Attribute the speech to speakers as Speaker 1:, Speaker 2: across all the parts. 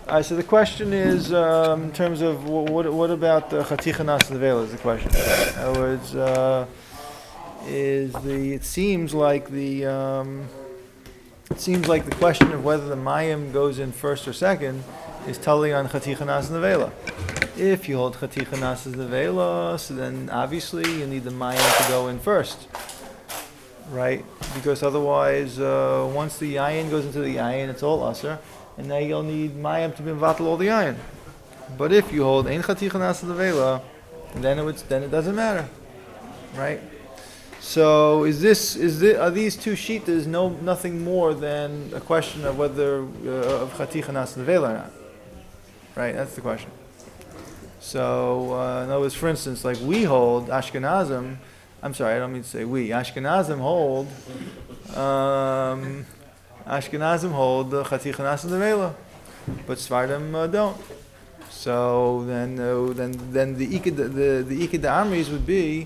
Speaker 1: So the question is, in terms of what about Chaticha Nas Nevela is the question. In other words, it seems like the question of whether the Mayim goes in first or second is totally on Chaticha Nas Nevela. If you hold Chaticha Nas Nevela, so then obviously you need the Mayim to go in first, right? Because otherwise, once the Yayin goes into the Yayin, it's all Aser. And now you'll need Mayim to be invatal all the Yayin. But if you hold Ein Chaticha Nas Nevela, then it doesn't matter, right? So are these two shitas nothing more than a question of whether of Chaticha Nas Nevela or not, right? That's the question. So in other words, for instance, like we hold Ashkenazim. I'm sorry, I don't mean to say we. Ashkenazim hold. Ashkenazim hold the Chaticha Nas Nevela, but Sfardim don't. So then the Iked Amris would be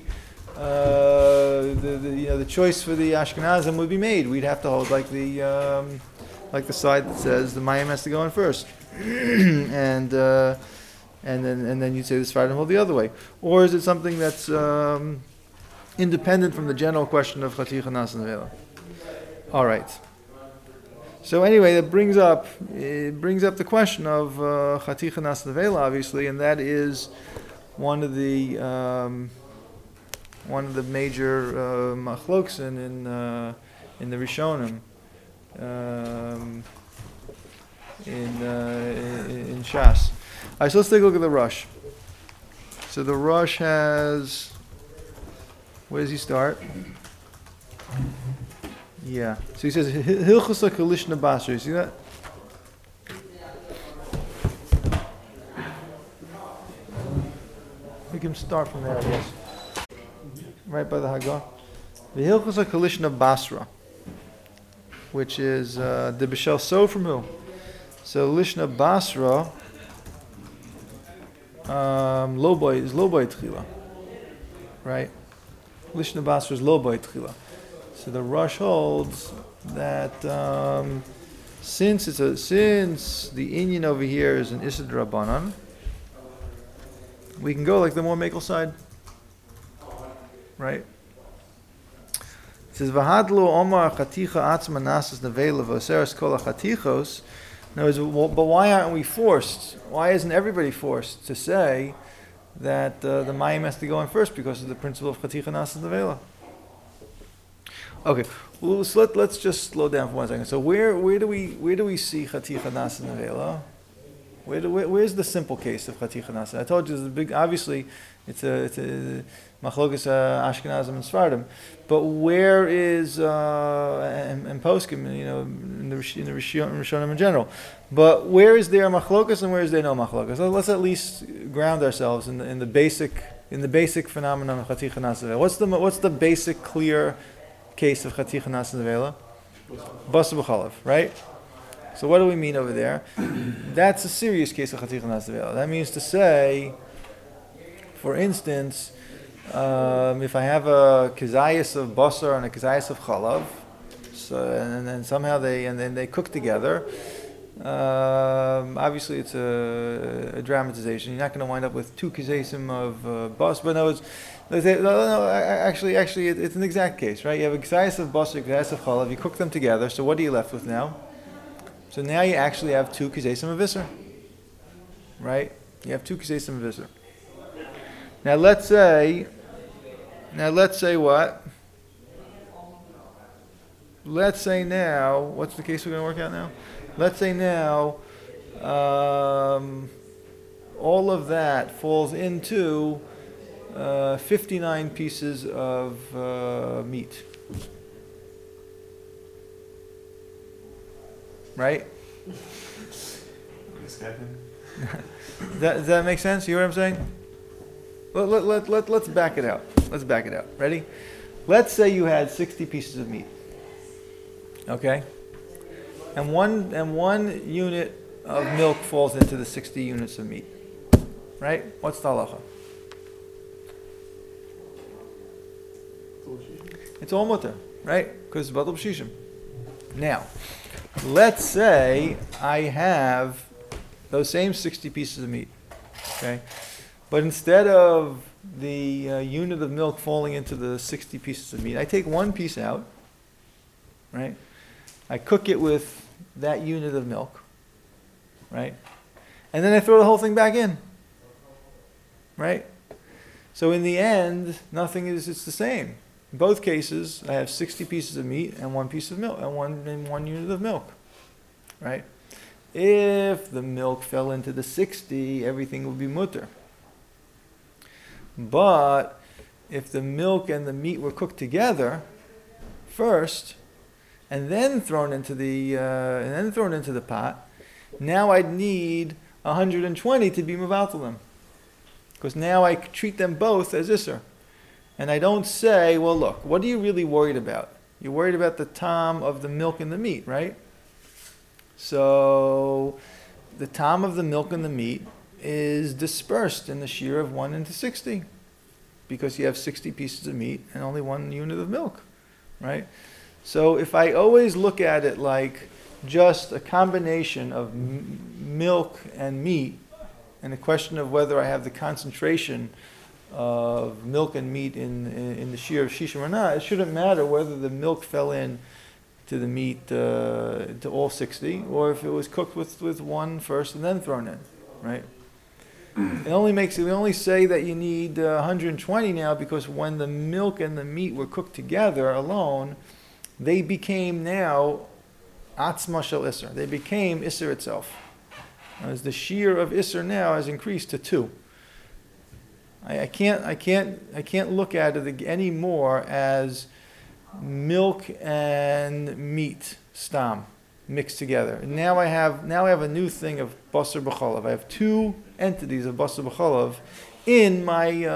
Speaker 1: the choice for the Ashkenazim would be made. We'd have to hold like the side that says the Mayim has to go in first, and then you'd say the Sfardim hold the other way, or is it something that's independent from the general question of Chaticha Nas Nevela? All right. So anyway, it brings up the question of Chaticha Nas Nevela, obviously, and that is one of the major machloksin in the Rishonim in Shas. All right, so let's take a look at the Rush. So the Rush has, where does he start? Yeah. So he says Hilchos HaKalishna Basra. You see that? We can start from there, I guess. Right by the Haggah. The Hilchos HaKalishna Basra, which is the Bishel So from who? So Lishna Basra, Loboy is Loboy Tchila, right? Lishna Basra is Loboy Tchila. So the Rush holds that since the Inyan over here is an Issa D'Rabbanan, we can go like the more Mekel side, right? It says V'hadlo Omar Chaticha Atzma Nasas Nevela V'Aseres Kol HaChatichos. But why aren't we forced? Why isn't everybody forced to say that the Mayim has to go in first because of the principle of Chaticha Nasas Nevela? Okay, well, so let's just slow down for 1 second. So where do we see Chaticha Nas Nevela? Where's the simple case of Chaticha Nas? I told you it's a big. Obviously, it's a machlokas Ashkenazim and Sfardim, but where is and Poskim? In the Rishonim in general. But where is there machlokas and where is there no machlokas? So let's at least ground ourselves in the basic phenomenon of Chaticha Nas Nevela. What's the basic clear case of Chaticha Nas Nevela? Basar b'chalav, right? So what do we mean over there? That's a serious case of Chaticha Nas Nevela. That means to say, for instance, if I have a kezayis of basar and a kezayis of chalav, and then somehow they cook together, obviously it's a dramatization. You're not going to wind up with two kezayisim of basar, but no, actually, it's an exact case, right? You have a kezayis of basar, a kezayis of chalav. You cook them together. So what are you left with now? So now you actually have two kezayisim of visser, right? You have two kezayisim of visser. Now let's say what? Let's say now, what's the case we're going to work out now? Let's say now, all of that falls into 59 pieces of meat. Right? Does that make sense? You hear what I'm saying? Let's back it out. Let's back it out. Ready? Let's say you had 60 pieces of meat. Okay? And one unit of milk falls into the 60 units of meat. Right? What's the halacha? It's all mutter, right? Because it's batal b'shishim. Now, let's say I have those same 60 pieces of meat. Okay? But instead of the unit of milk falling into the 60 pieces of meat, I take one piece out, right? I cook it with that unit of milk, right? And then I throw the whole thing back in, right? So in the end, it's the same. In both cases, I have 60 pieces of meat and one piece of milk, and one unit of milk, right? If the milk fell into the 60, everything would be mutter. But if the milk and the meat were cooked together first, and then thrown into the pot, now I'd need 120 to be mevatel them, because now I treat them both as isser, and I don't say, well, look, what are you really worried about? You're worried about the tam of the milk and the meat, right? So the tam of the milk and the meat is dispersed in the shear of 1 into 60, because you have 60 pieces of meat and only one unit of milk, right? So if I always look at it like just a combination of milk and meat, and a question of whether I have the concentration of milk and meat in the shear of shishim or not, it shouldn't matter whether the milk fell in to the meat to all 60, or if it was cooked with one first and then thrown in, right? We only say that you need 120 now because when the milk and the meat were cooked together alone, they became now atzma shel isser. They became isser itself. As the shear of isser now has increased to 2. I can't look at it anymore as milk and meat stam mixed together. Now I have a new thing of basar b'chalav. I have 2 entities of basar b'chalav in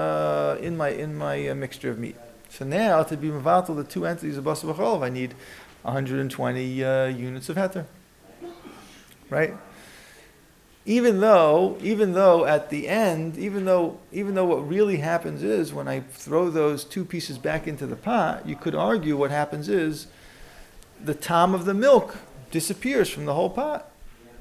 Speaker 1: my mixture of meat. So now to be mevatel the 2 entities of basar b'chalav, I need 120 units of heter, right? Even though at the end, even though what really happens is when I throw those 2 pieces back into the pot, you could argue what happens is the tam of the milk disappears from the whole pot,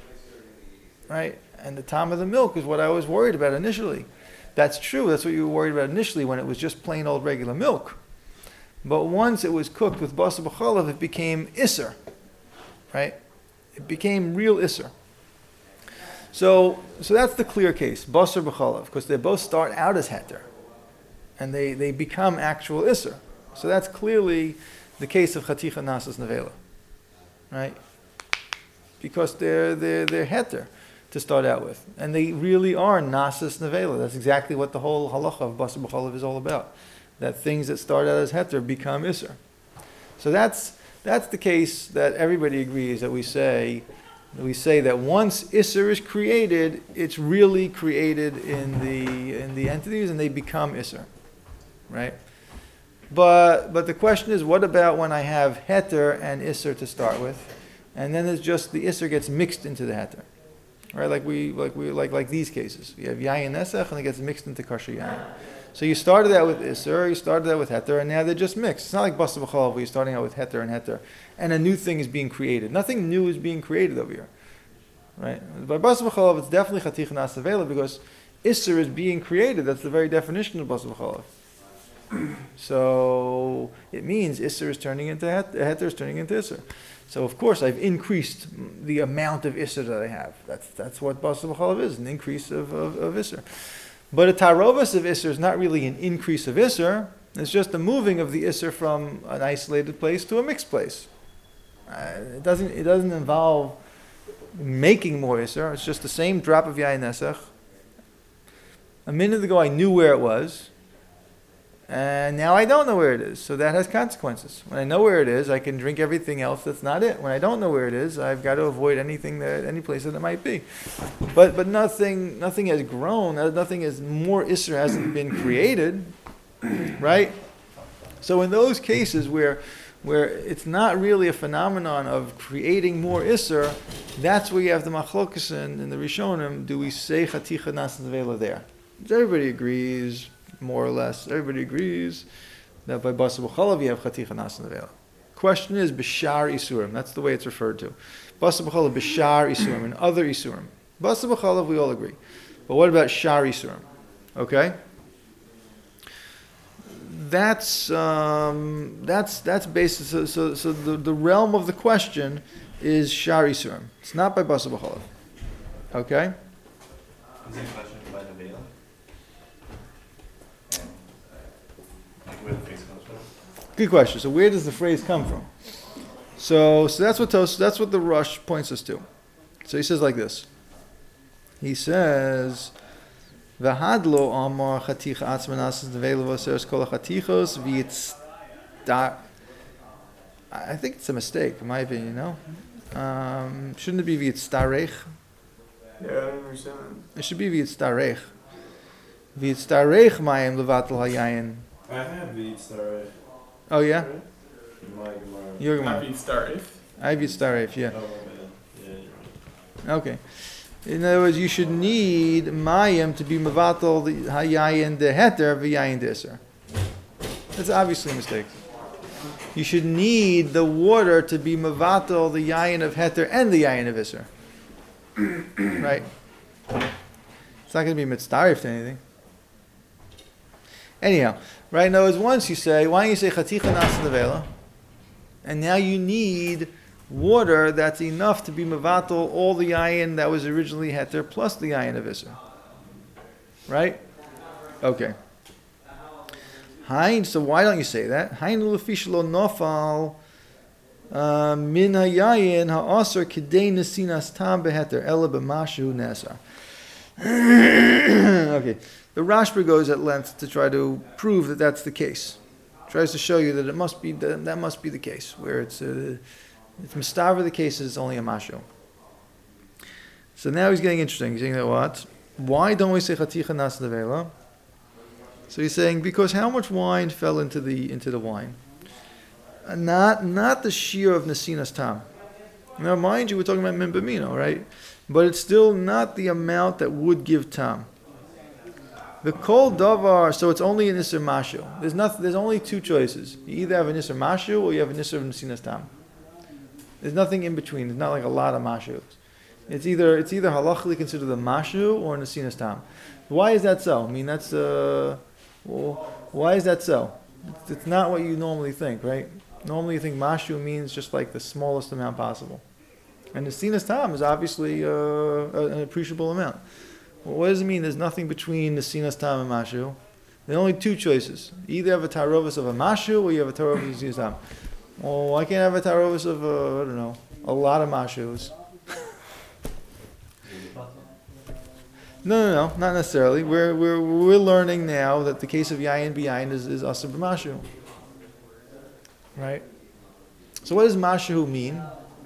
Speaker 1: right? And the tam of the milk is what I was worried about initially. That's true. That's what you were worried about initially when it was just plain old regular milk. But once it was cooked with basar b'chalav, it became isser, right? It became real isser. So that's the clear case, basar b'chalav, because they both start out as heter, and they become actual isser. So that's clearly the case of chaticha nasas nevela, right? Because they're heter to start out with, and they really are nasas nevela. That's exactly what the whole halacha of basar b'chalav is all about. That things that start out as heter become isser. So that's the case that everybody agrees that we say that once isser is created, it's really created in the entities, and they become isser, right? But the question is, what about when I have heter and isser to start with, and then it's just the isser gets mixed into the heter, right? Like these cases, you have yayin nesach and it gets mixed into kosher yayin. So you started out with isser, you started out with heter, and now they're just mixed. It's not like basar b'chalav where you're starting out with heter, and a new thing is being created. Nothing new is being created over here, right? By basar b'chalav, it's definitely chaticha nasas nevela because isser is being created. That's the very definition of basar b'chalav. So it means isser is turning into heter is turning into isser. So of course I've increased the amount of isser that I have. That's what basar b'chalav is, an increase of isser. But a tarovas of isser is not really an increase of isser. It's just a moving of the isser from an isolated place to a mixed place. It doesn't involve making more isser. It's just the same drop of yayin nesach. A minute ago I knew where it was, and now I don't know where it is. So that has consequences. When I know where it is, I can drink everything else that's not it. When I don't know where it is, I've got to avoid any place that it might be. But nothing has grown. Nothing is more isser hasn't been created, right? So in those cases where it's not really a phenomenon of creating more isser, that's where you have the machlokas in the Rishonim. Do we say chaticha nasas nevela there? Everybody agrees. More or less, everybody agrees that by basar b'chalav you have chaticha nasas nevela. Question is b'shar isurim. That's the way it's referred to. Basar b'chalav b'shar isurim and other isurim. Basar b'chalav, we all agree. But what about shar isurim? Okay? That's basis. So the realm of the question is shar isurim. It's not by basar b'chalav. Okay?
Speaker 2: Is there a question by Nevela? Like where the phrase comes from?
Speaker 1: Good question. So where does the phrase come from? So that's what the Rush points us to. So he says like this. He says, "V'hadlo amar chaticha atzmanas nevela v'aseres kol chatichos v'yitzda." I think it's a mistake, in my opinion. No, shouldn't it be v'yitzdarech?
Speaker 3: Yeah, I don't understand
Speaker 1: It should be v'yitzdarech. V'yitzdarech mayim levatel hayayin.
Speaker 3: that. I have the star.
Speaker 1: Oh yeah,
Speaker 3: My Gemara.
Speaker 1: your
Speaker 3: Not
Speaker 1: Gemara.
Speaker 3: the star if.
Speaker 1: I v'yitzdarech. Yeah.
Speaker 3: Oh, my bad. Yeah, you're right.
Speaker 1: Okay. In other words, you should need mayim to be mevatel the hayayin the heter v'yayin the iser. That's obviously a mistake. You should need the water to be mevatel the yayin of heter and the yayin of iser. Right? It's not going to be mitzdarif to anything. Anyhow, right now is once you say, why don't you say chaticha nas nevela? And now you need water that's enough to be mevatel all the yayin that was originally heter plus the yayin of iser. Right? Okay. Hein, so why don't you say that? Hein lefish lo nofal min hayayin ha'asr kidei nesinas tam beheter ela b'mashu nesar. Okay. The Rashba goes at length to try to prove that that's the case. Tries to show you that it must be that must be the case, where it's mistaver the case is only a mashu. So now he's getting interesting. He's saying that what? Why don't we say chaticha nas nevela? So he's saying because how much wine fell into the wine? Not the shear of nesinas tam. Now mind you, we're talking about min b'mino, right? But it's still not the amount that would give tam. The kol davar, so it's only an iser mashu. There's only two choices. You either have an iser mashu or you have an iser of nesinas tam. There's nothing in between. There's not like a lot of mashus. It's either halachically considered a mashu or nesinas tam. Why is that so? I mean, that's why is that so? It's not what you normally think, right? Normally you think mashu means just like the smallest amount possible. And nesinas tam is obviously an appreciable amount. Well, what does it mean? There's nothing between nesinas tam and mashu. There are only two choices. You either have a tarovis of a mashu or you have a tarovis of nesinas tam. Well, I can't have a tarovis of I don't know, a lot of mashus. No, not necessarily. We're learning now that the case of yayin b'yayin is asur b'mashu. Right? So what does mashu mean?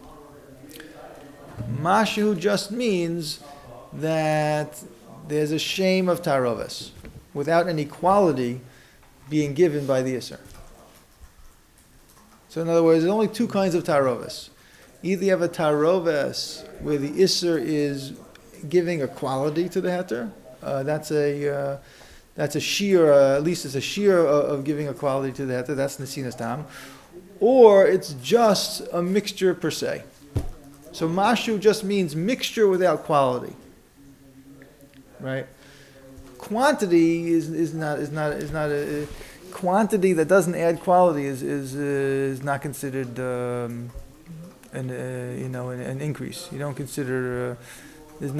Speaker 1: Mashu just means that there's a shame of tarovis without any quality being given by the iser. So in other words, there's only two kinds of tarovis. Either you have a tarovis where the iser is giving a quality to the heter. That's a shear, at least it's a shear of giving a quality to the heter. That's nesinas tam. Or it's just a mixture per se. So mashu just means mixture without quality. Right? Quantity is not a quantity that doesn't add quality is not considered an increase. You don't consider there's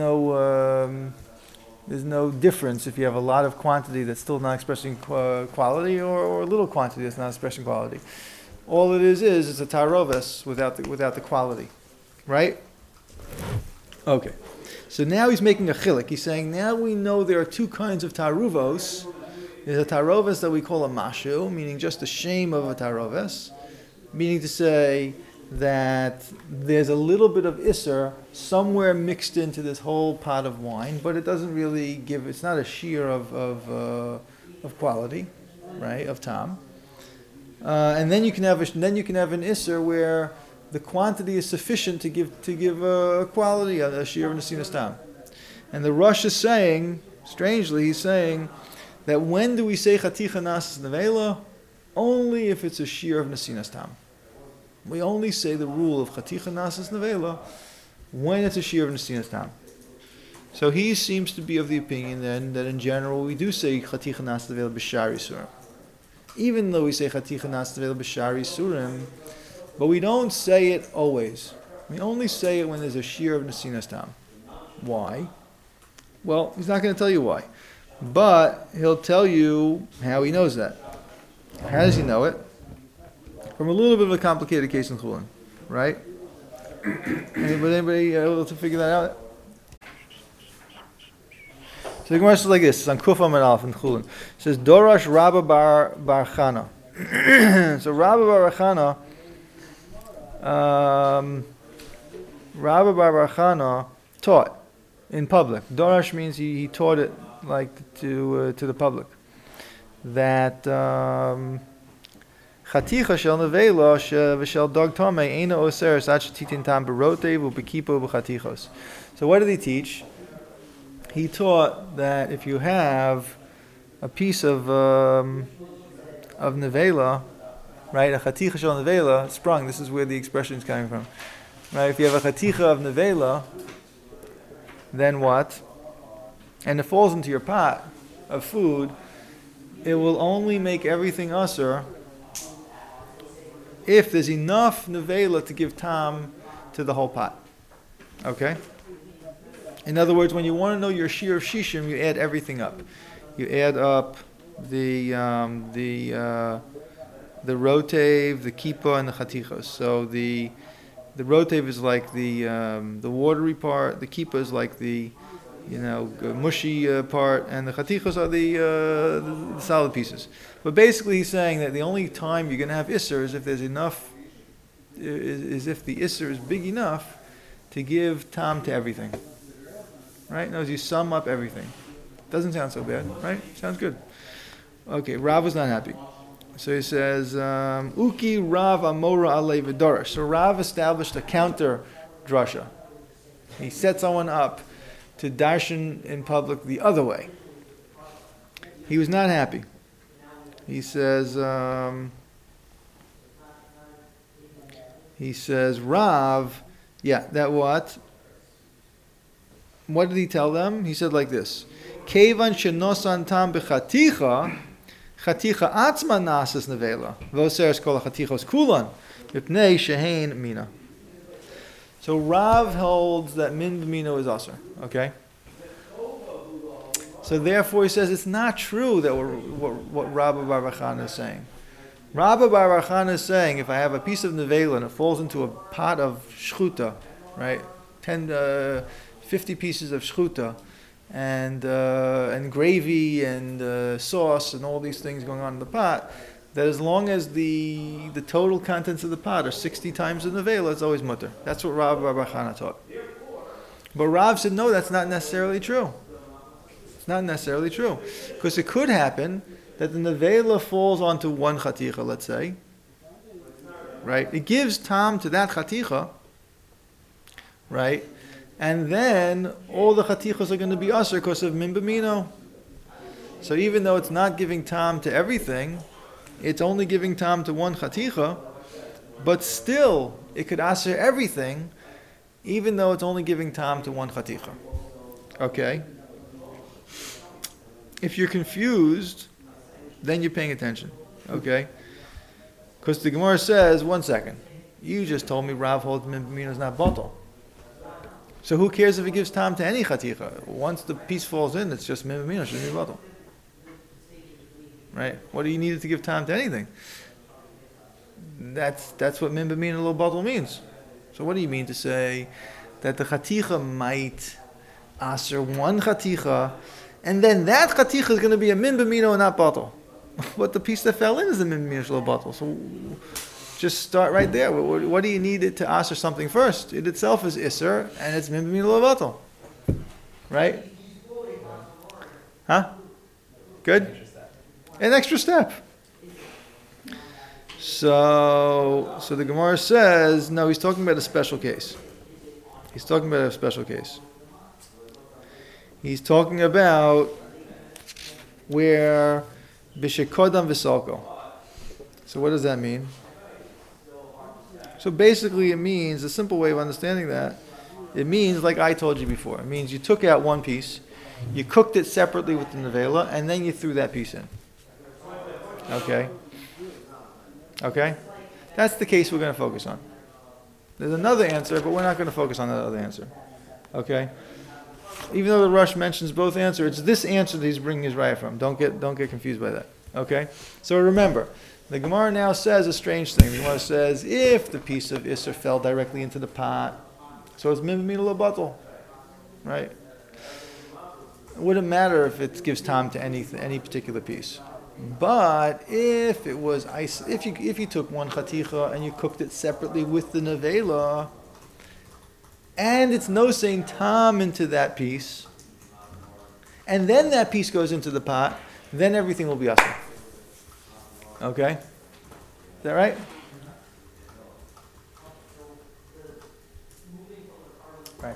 Speaker 1: no difference if you have a lot of quantity that's still not expressing quality or a little quantity that's not expressing quality. All it is a tarovis without the quality, right? Okay. So now he's making a chilik. He's saying now we know there are two kinds of taruvos. There's a tarovis that we call a mashu, meaning just the shame of a tarovis, meaning to say that there's a little bit of iser somewhere mixed into this whole pot of wine, but it doesn't really give. It's not a shear of quality, right? Of tam. And then you can have an iser where the quantity is sufficient to give a quality, a shear of nesinas tam. And the Rosh is saying, strangely, he's saying that when do we say chaticha nas nevela? Only if it's a shear of nesinas tam. We only say the rule of chaticha nas nevela when it's a shear of nesinas tam. So he seems to be of the opinion then that in general we do say Chaticha Nas Nevela B'Shar Yisurim. Even though we say Chaticha Nas Nevela B'Shar Yisurim, but we don't say it always. We only say it when there's a shear of Nesinas Tam. Why? Well, he's not going to tell you why. But he'll tell you how he knows that. How does he know it? From a little bit of a complicated case in Chulin, right? Anybody able to figure that out? So the Gemara says like this, it's on Kuf Amud Aleph in Chulin. It says, Dorash Rabba Bar Chana. So Rabba Bar Chana, Rabba Bar Chana taught in public. Dorash means he taught it like to the public. That Chaticha shel nevela v'shel dog tamei eina oseres ad shetitin tam berotev u'bekipo b'chatichos. So what did he teach? He taught that if you have a piece of nevela, right, a chaticha shel nevela, sprung, this is where the expression is coming from. Right, if you have a chaticha of nevela, then what? And it falls into your pot of food, it will only make everything usher if there's enough nevela to give tam to the whole pot. Okay? In other words, when you want to know your shear of shishim, you add everything up. You add up the rotev, the kippah, and the chatichos. So the rotev is like the watery part. The kippah is like the mushy part, and the chatichos are the solid pieces. But basically, he's saying that the only time you're going to have isser is if there's enough, is if the isser is big enough to give tam to everything. Right? Now, as you sum up everything, doesn't sound so bad, right? Sounds good. Okay, Rav was not happy, so he says, "Uki Rav Amora Alei V'Darash." So Rav established a counter drasha. He set someone up to darshan in public the other way. He was not happy. He says, Rav, that what? What did he tell them? He said like this: Kevan shenosan tam b'chaticha, chaticha atzma nasas nevela, v'oseres kol chatichos kulan, mipnei shehein mina. So Rav holds that min b'mino is aser. Okay. So therefore, he says it's not true that what Rabba Bar Chana is saying. Rabba Bar Chana is saying if I have a piece of nevela and it falls into a pot of shchuta, right, 50 pieces of shchuta, and gravy and sauce and all these things going on in the pot, that as long as the total contents of the pot are 60 times the nevela, it's always mutter. That's what Rabba Bar Chana taught. But Rav said no, that's not necessarily true. Not necessarily true, because it could happen that the nevela falls onto one chaticha, let's say, right? It gives tam to that chaticha, right? And then all the chatichas are going to be usher because of min b'mino. So even though it's not giving tam to everything, it's only giving tam to one chaticha, but still it could usher everything, even though it's only giving tam to one chaticha. Okay? If you're confused, then you're paying attention, okay? Because the Gemara says, 1 second, you just told me Rav holds min b'mino is not batal. So who cares if he gives tam to any chaticha? Once the piece falls in, it's just min b'mino, shouldn't be batal. Right? What do you need to give tam to anything? That's what min b'mino lo batal means. So what do you mean to say that the chaticha might aser one chaticha, and then that chaticha is going to be a min b'mino and not batal? But the piece that fell in is a min b'mino shelo batal. So just start right there. What do you need it to aser something first? It itself is iser, and it's min b'mino lo batal. Right? Huh? Good? An extra step. So the Gemara says, no, he's talking about a special case. He's talking about a special case. He's talking about where Bishekodam Visalko. So what does that mean? So basically it means, a simple way of understanding that It means, like I told you before, it means you took out one piece, you cooked it separately with the nevela, and then you threw that piece in. Okay? Okay? That's the case we're going to focus on. There's another answer, but we're not going to focus on that other answer. Okay? Even though the Rush mentions both answers, it's this answer that he's bringing his raya from. Don't get confused by that. Okay? So remember, the Gemara now says a strange thing. The Gemara says, if the piece of Isser fell directly into the pot, so it's mimimina lo batal. Right? It wouldn't matter if it gives time to any particular piece. But if it was if you took one chaticha and you cooked it separately with the nevela, and it's no saying tam into that piece, and then that piece goes into the pot, then everything will be asr. Okay? Is that right? Right.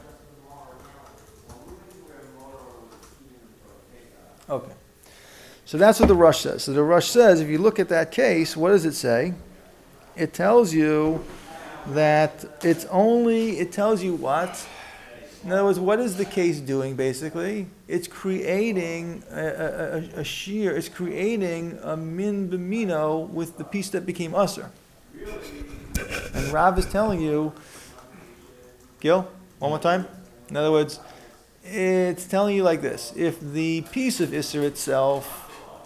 Speaker 1: Okay. So that's what the Rush says. So the Rush says, if you look at that case, what does it say? It tells you that it tells you what? In other words, what is the case doing basically? It's creating a shear, it's creating a min b'mino with the piece that became usr. And Rav is telling you, Gil, one more time? In other words, it's telling you like this. If the piece of Isser itself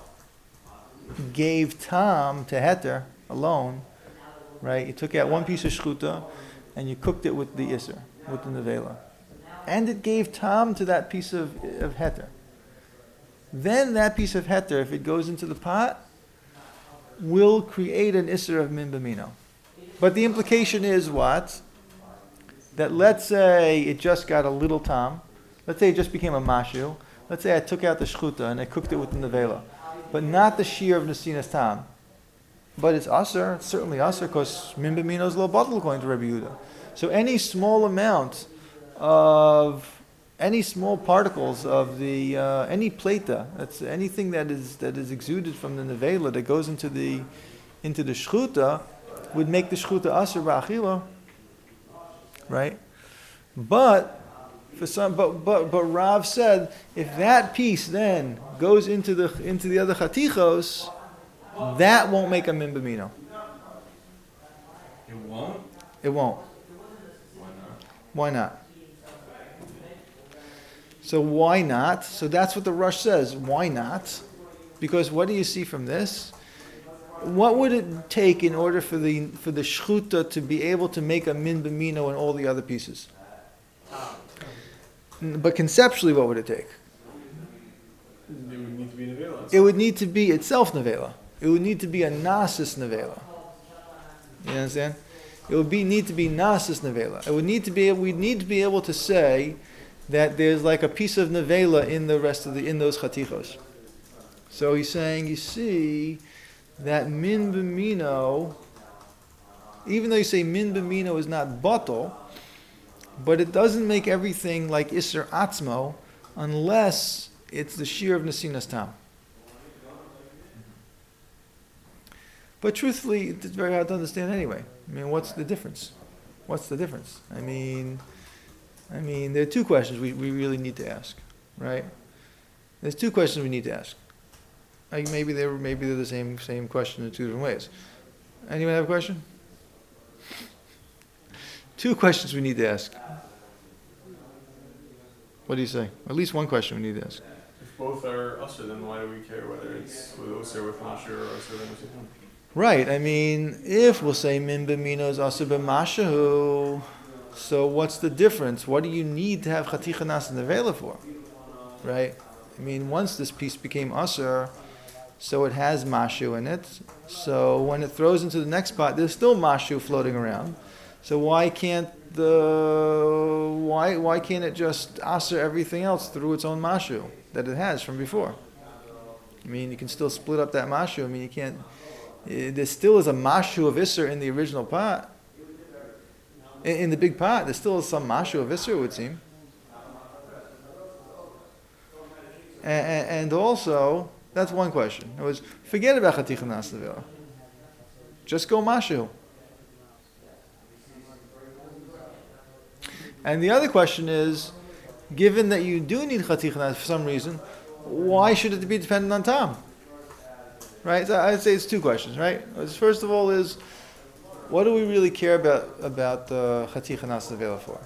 Speaker 1: gave tam to heter alone, right? You took out one piece of shchuta and you cooked it with the Isser, with the nevela. And it gave tam to that piece of heter. Then that piece of heter, if it goes into the pot, will create an Isser of min b'mino. But the implication is what? That let's say it just got a little tam. Let's say it just became a mashu. Let's say I took out the shchuta and I cooked it with the nevela. But not the shear of nesinas tam. But it's aser, it's certainly aser, because min b'mino is lo batal according to Rabbi Yehuda. So any small amount of any small particles of the any plata, that's anything that is exuded from the nevela that goes into the shchuta, would make the shchuta aser ba'achila, right? But Rav said if that piece then goes into the other chatichos, that won't make a min b'mino.
Speaker 3: It won't?
Speaker 1: It won't.
Speaker 3: Why not?
Speaker 1: Why not? So why not? So that's what the Rush says. Why not? Because what do you see from this? What would it take in order for the shchuta to be able to make a min b'mino in all the other pieces? But conceptually, what would it take?
Speaker 3: It would need to be nevela.
Speaker 1: It would need to be itself nevela. It would need to be a nasis nevela. You understand? It would need to be nasis nevela. We'd need to be able to say that there's like a piece of nevela in the rest of in those chatichos. So he's saying, you see, that min b'mino, even though you say min b'mino is not batal, but it doesn't make everything like Isser Atzmo unless it's the shear of Nesinas Tam. But truthfully, it's very hard to understand anyway. I mean, what's the difference? What's the difference? I mean, there are two questions we really need to ask, right? There's two questions we need to ask. Like maybe they're the same question in two different ways. Anyone have a question? Two questions we need to ask. What do you say? At least one question we need to ask.
Speaker 3: If both are usher, then why do we care whether it's with usher with masher or usher with masher?
Speaker 1: Right. I mean, if we'll say min b'mino is usher b'mashahu, so what's the difference? What do you need to have chaticha nas nevela for? Right. I mean, once this piece became usher, so it has mashu in it. So when it throws into the next pot, there's still mashu floating around. So why can't it just aser everything else through its own mashu that it has from before? I mean, you can still split up that mashu. I mean, you can't. There still is a mashu of isser in the original pot. In the big pot, there still is some mashu of isser, it would seem. And also, that's one question. It was forget about chaticha nas nevela. Just go mashu. And the other question is, given that you do need chaticha nasa for some reason, why should it be dependent on tam? Right? So I'd say it's two questions, right? First of all is, what do we really care about chaticha nasa nevela for?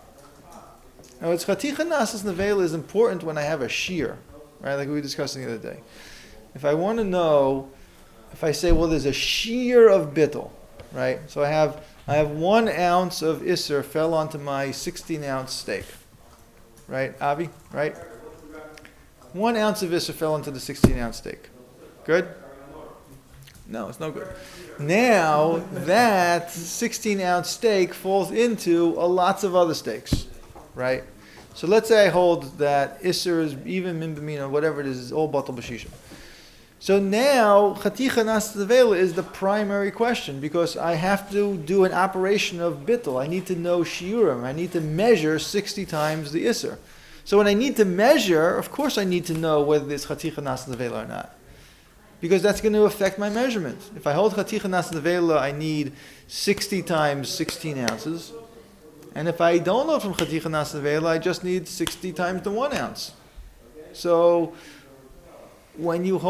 Speaker 1: Now, it's chaticha nasa nevela is important when I have a shear, right? Like we were discussing the other day. If I want to know, if I say, well, there's a shear of bittul, right? So I have 1 ounce of isser fell onto my 16-ounce steak, right? Avi, right? 1 ounce of isser fell onto the 16-ounce steak. Good? No, it's no good. Now that 16-ounce steak falls into lots of other steaks, right? So let's say I hold that isser is even min b'mina, whatever it is all batal b'shisha. So now chaticha nasa nevela is the primary question because I have to do an operation of bittul. I need to know shiurim. I need to measure 60 times the isser. So when I need to measure, of course I need to know whether it's chaticha nasa nevela or not, because that's going to affect my measurement. If I hold chaticha nasa nevela, I need 60 times 16 ounces. And if I don't know from chaticha nasa nevela, I just need 60 times the 1 ounce. So when you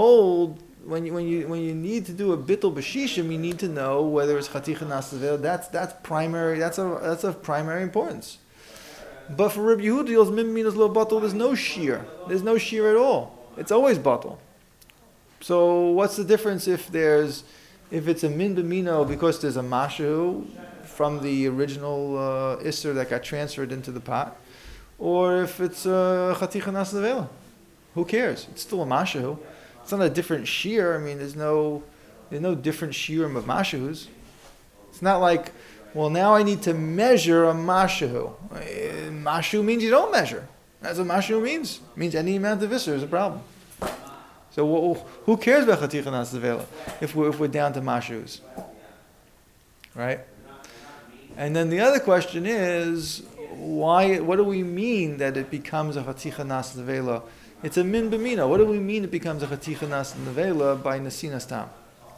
Speaker 1: need to do a bittul b'shishim, you need to know whether it's chaticha nasa nevela. That's primary. That's of primary importance. But for Rabbi Yehuda, min b'minos lo batul, there's no shear. There's no shear at all. It's always batul. So what's the difference if it's a min b'mino because there's a mashu from the original isser that got transferred into the pot, or if it's a chaticha nasa nevela? Who cares? It's still a mashu. It's not a different shear. I mean, there's no different shiurim of mashus. It's not like, well, now I need to measure a mashu. Mashu means you don't measure. That's what mashu means. It means any amount of isser is a problem. So who cares about chaticha nasa nevela if we're down to mashus, right? And then the other question is, why? What do we mean that it becomes a chaticha nasa nevela? It's a min b'mina. What do we mean it becomes a chaticha nasa nevela by nesinas tam?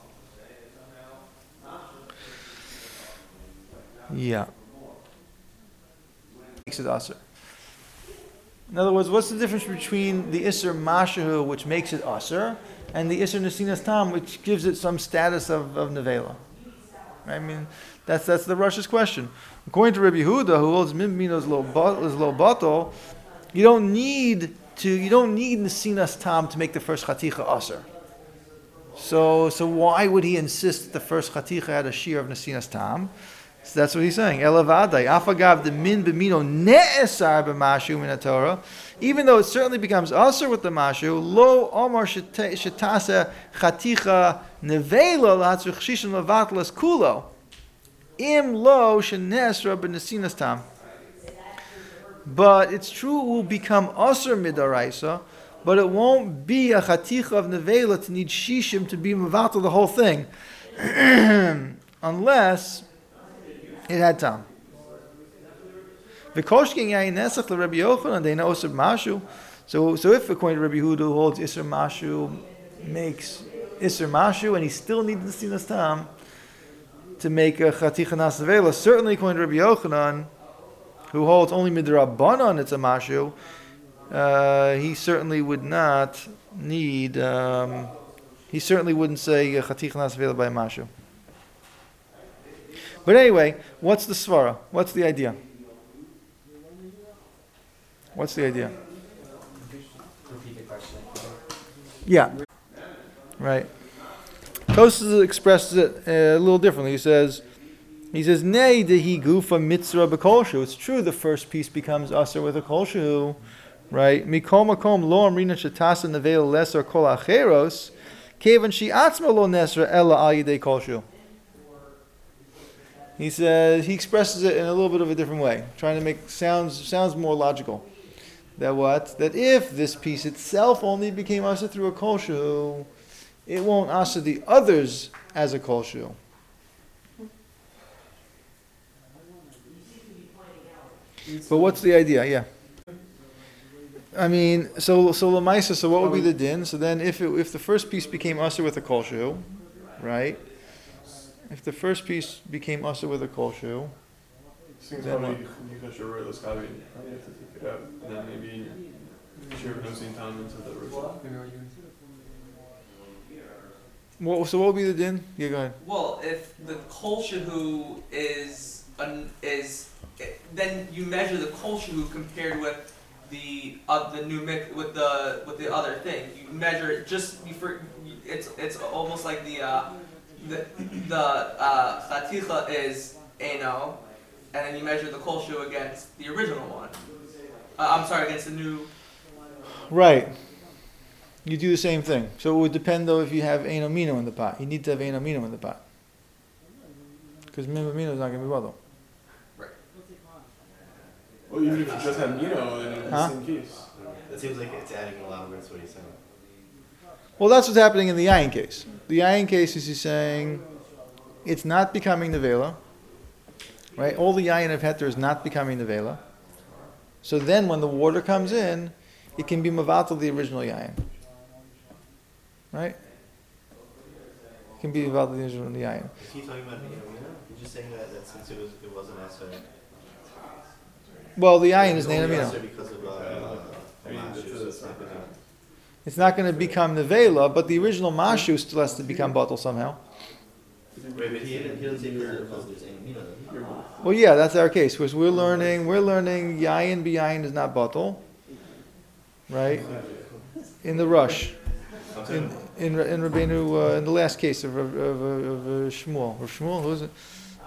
Speaker 1: Yeah. Makes it aser. In other words, what's the difference between the isser mashahu, which makes it aser, and the isser nesinas tam, which gives it some status of nevela? I mean, that's the Rosh's question. According to Rabbi Yehuda, who holds min b'mina is lo batal, you don't need nesinas tam to make the first chaticha aser. So why would he insist that the first chaticha had a shear of nesinas tam? So that's what he's saying. Elavadai afagav the min b'mino ne'esar b'mashu min Torah, even though it certainly becomes aser with the mashu. Lo omar shetasa chaticha nevela latzur chshishin levatlas kulo im lo shenesra b'nesinas tam. But it's true it will become aser midaraisa, but it won't be a chaticha of nevela to need shishim to be mevatel the whole thing, unless it had tam. V'koshkin yayin nesach l'Rabbi Yochanan they know osir mashu. So if according to Rabbi Yehuda who holds isser mashu makes isser mashu and he still needs the nesinas tam to make a chaticha nasa nevela, certainly according to Rabbi Yochanan who holds only midrabanan it's a mashu, he certainly would not need. He certainly wouldn't say chaticha nasa nevela by a mashu. But anyway, what's the svara? What's the idea? What's the idea?
Speaker 4: Repeat the question.
Speaker 1: Yeah. Right. Tosfos expresses it a little differently. He says, Nei dehi gufa mitzvah b'kolshu. It's true the first piece becomes aser with a kolshu, right? Mikol makom lo amrina shetasa nevel lesser kol acheros, kevan shi atzma lo nesra ella al yidei kolshu. He says, he expresses it in a little bit of a different way, trying to make sounds more logical. That if this piece itself only became asa through a kolshu, it won't asa the others as a kolshu. But what's the idea? Yeah. I mean, so lamaisa. So what would be the din? So then, if the first piece became asa with a kolshu, right? If the first piece became asa with a kolshu,
Speaker 3: Seems
Speaker 1: Then
Speaker 3: probably Yichasher that's gotta be, probably have to take it out, and then maybe Shir Nosin Tam into the original.
Speaker 1: So what would be the din? Yeah, go ahead.
Speaker 5: Well, if the kol shehu then you measure the kol shehu compared with the new mix with the other thing. You measure it just before. It's almost like the chaticha is eno, and then you measure the kol shehu against the original one. I'm sorry, against the new.
Speaker 1: Right. You do the same thing. So it would depend though if you have ein amino in the pot. You need to have ein amino in the pot. Because mim amino is not going to be bottle.
Speaker 3: Well, even if you just have Mino, then it's
Speaker 1: Huh?
Speaker 3: the same case.
Speaker 2: It seems like it's adding a lot of words to what he's saying.
Speaker 1: Well, that's what's happening in the yayin case. The yayin case is he's saying it's not becoming nevela. Right? All the yayin of heter is not becoming nevela. So then when the water comes in, it can be mavatal the original yayin. Right? It can be mavatal the original yayin.
Speaker 2: Is he talking about He's just saying that since it wasn't Esser.
Speaker 1: Well, the yayin is
Speaker 2: It's only
Speaker 1: nein
Speaker 2: Esser
Speaker 1: amino.
Speaker 2: because of
Speaker 3: I mean,
Speaker 2: Mashu, so it's not gonna-
Speaker 1: It's not going to become nevela, but the original mashu still has to become bottle somehow.
Speaker 2: Wait, but he doesn't say because there's any Mino.
Speaker 1: Well, yeah, that's our case. Because we're learning yayin b'yayin is not bottle, right? In the rush, in Rabbeinu, in the last case of Shmuel, or Shmuel, who is it?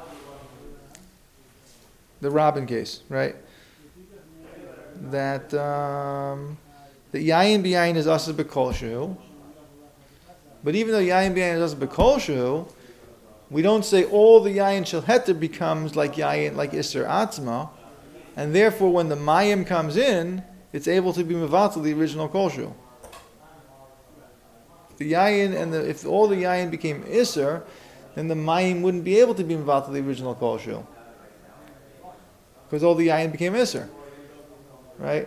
Speaker 1: The Rabin case, right? That the yayin b'yayin is also b'kolshu, but even though yayin b'yayin is also b'kolshu, we don't say all the yayin shel heter becomes like yayin, like Isser Atzma, and therefore when the mayim comes in, it's able to be mevatel the original kolshu. The yayin if all the yayin became Isser, then the mayim wouldn't be able to be mevatel the original kolshu, because all the yayin became Isser, right?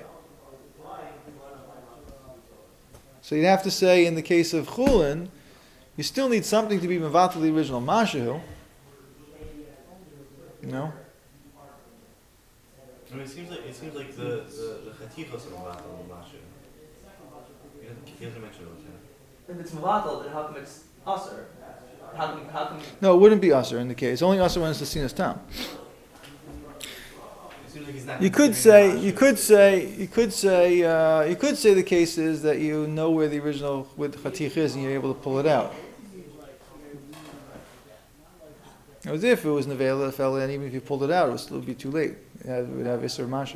Speaker 1: So you'd have to say in the case of chulin, you still need something to be mevatel the original mashu. You know?
Speaker 2: I mean, it seems like the chatichos are about the Mashu. He doesn't mention those here.
Speaker 5: If it's mavatal, then how come it's usher? How come?
Speaker 1: No, it wouldn't be usher in the case. Only usher when it's the sinus tam.
Speaker 2: It seems like he's not.
Speaker 1: You could say the case is that you know where the original with chatich is and you're able to pull it out. As if it was nevela fell in, even if you pulled it out, it would still be too late. It would have isser mashu.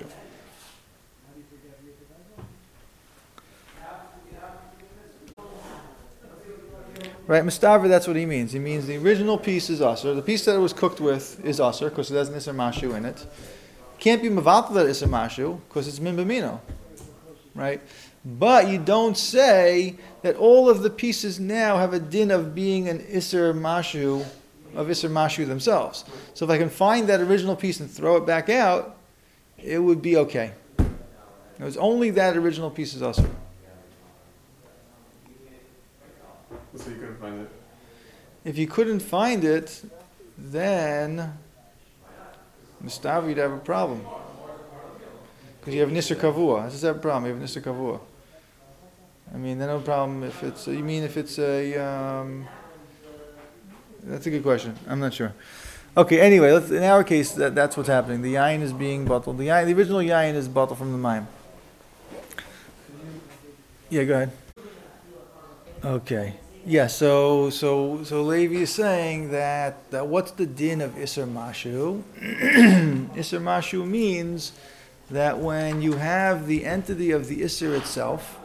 Speaker 1: Right, Mustafa, that's what he means. He means the original piece is usher. The piece that it was cooked with is usher because it has an isser mashu in it. Can't be mevatel that isser mashu because it's min b'mino. Right? But you don't say that all of the pieces now have a din of being an isser mashu, of isser mashu themselves. So if I can find that original piece and throw it back out, it would be okay. It was only that original piece is usher.
Speaker 3: So you couldn't find it.
Speaker 1: If you couldn't find it, then Mustafa, you'd have a problem. Because you have Nisr Kavua. That's just a problem. You have Nisr Kavua. I mean, then no problem if it's, you mean if it's a, that's a good question. I'm not sure. Okay, anyway, in our case, that's what's happening. The yayin is being bottled. The original yayin is bottled from the mayim. Yeah, go ahead. Okay. Yeah, so Levi is saying that what's the din of Isser Mashu? Isser Mashu means that when you have the entity of the Isser itself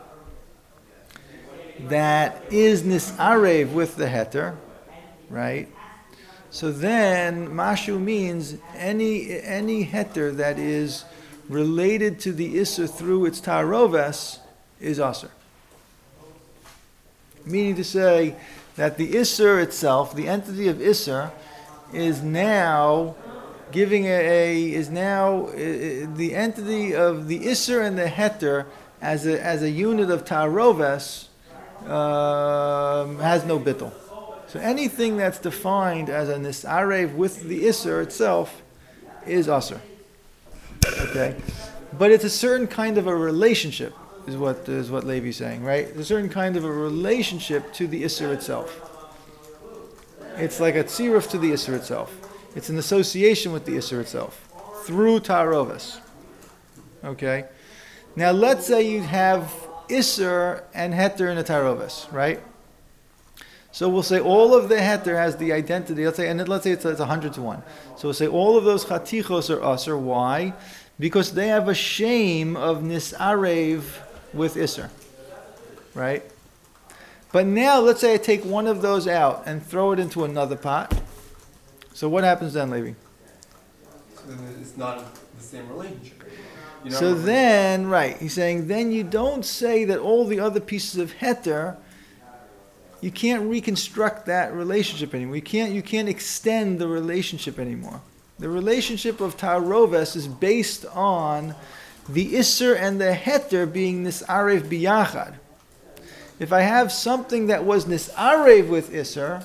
Speaker 1: that is nisarev with the heter, right? So then Mashu means any heter that is related to the Isser through its taroves is Asr. Meaning to say that the Isser itself, the entity of Isser, is now giving the entity of the Isser and the Heter as a unit of Taroves has no bittul. So anything that's defined as a Nisarev with the Isser itself is Aser. Okay? But it's a certain kind of a relationship, is what Levi's saying, right? It's a certain kind of a relationship to the Isser itself. It's like a tziruf to the Isser itself. It's an association with the Isser itself through Tarovis. Okay? Now let's say you have Isser and Heter in a Tarovis, right? So we'll say all of the Heter has the identity, let's say it's 100 to 1. So we'll say all of those Chatichos are Aser. Why? Because they have a shame of Nisarev with Isser. Right? But now let's say I take one of those out and throw it into another pot. So what happens then, Levi?
Speaker 6: So then it's not the same relationship.
Speaker 1: So then, right, he's saying, then you don't say that all the other pieces of Heter, you can't reconstruct that relationship anymore. You can't extend the relationship anymore. The relationship of Taroves is based on the Isser and the Heter being Nisarev biyachad. If I have something that was Nisarev with Isser,